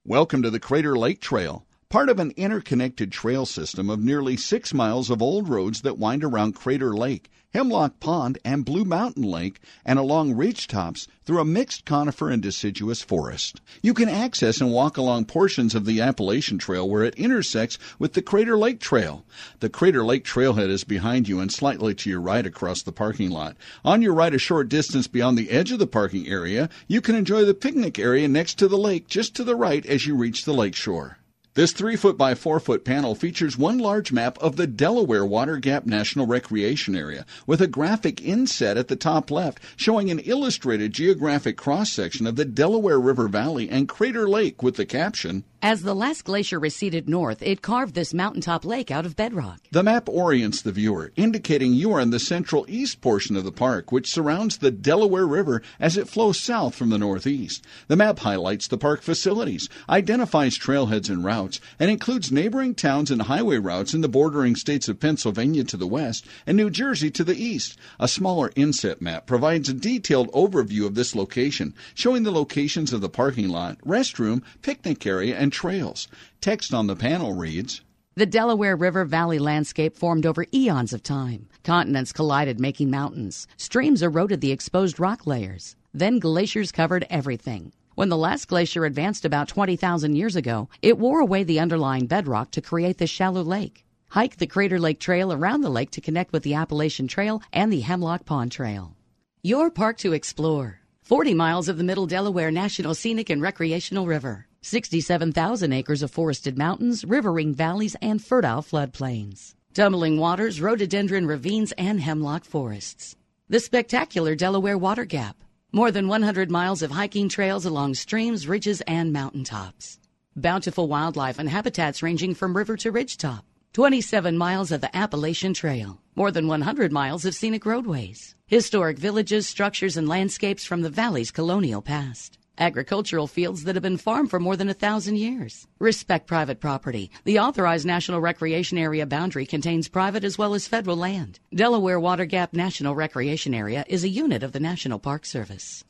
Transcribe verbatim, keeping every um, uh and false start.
Welcome to the Crater Lake Trail, part of an interconnected trail system of nearly six miles of old roads that wind around Crater Lake, Hemlock Pond, and Blue Mountain Lake, and along ridge tops through a mixed conifer and deciduous forest. You can access and walk along portions of the Appalachian Trail where it intersects with the Crater Lake Trail. The Crater Lake Trailhead is behind you and slightly to your right across the parking lot. On your right, a short distance beyond the edge of the parking area, you can enjoy the picnic area next to the lake just to the right as you reach the lake shore. This three foot by four foot panel features one large map of the Delaware Water Gap National Recreation Area with a graphic inset at the top left showing an illustrated geographic cross-section of the Delaware River Valley and Crater Lake with the caption, "As the last glacier receded north, it carved this mountaintop lake out of bedrock." The map orients the viewer, indicating you are in the central east portion of the park, which surrounds the Delaware River as it flows south from the northeast. The map highlights the park facilities, identifies trailheads and routes, and includes neighboring towns and highway routes in the bordering states of Pennsylvania to the west and New Jersey to the east. A smaller inset map provides a detailed overview of this location, showing the locations of the parking lot, restroom, picnic area, and trails. Text on the panel reads, "The Delaware River Valley landscape formed over eons of time. Continents collided, making mountains. Streams eroded the exposed rock layers. Then glaciers covered everything. When the last glacier advanced about twenty thousand years ago, it wore away the underlying bedrock to create this shallow lake. Hike the Crater Lake Trail around the lake to connect with the Appalachian Trail and the Hemlock Pond Trail." Your park to explore. forty miles of the Middle Delaware National Scenic and Recreational River. sixty-seven thousand acres of forested mountains, riverine valleys, and fertile floodplains. Tumbling waters, rhododendron ravines, and hemlock forests. The spectacular Delaware Water Gap. More than one hundred miles of hiking trails along streams, ridges, and mountaintops. Bountiful wildlife and habitats ranging from river to ridgetop. twenty-seven miles of the Appalachian Trail. More than one hundred miles of scenic roadways. Historic villages, structures, and landscapes from the valley's colonial past. Agricultural fields that have been farmed for more than a thousand years. Respect private property. The authorized National Recreation Area boundary contains private as well as federal land. Delaware Water Gap National Recreation Area is a unit of the National Park Service.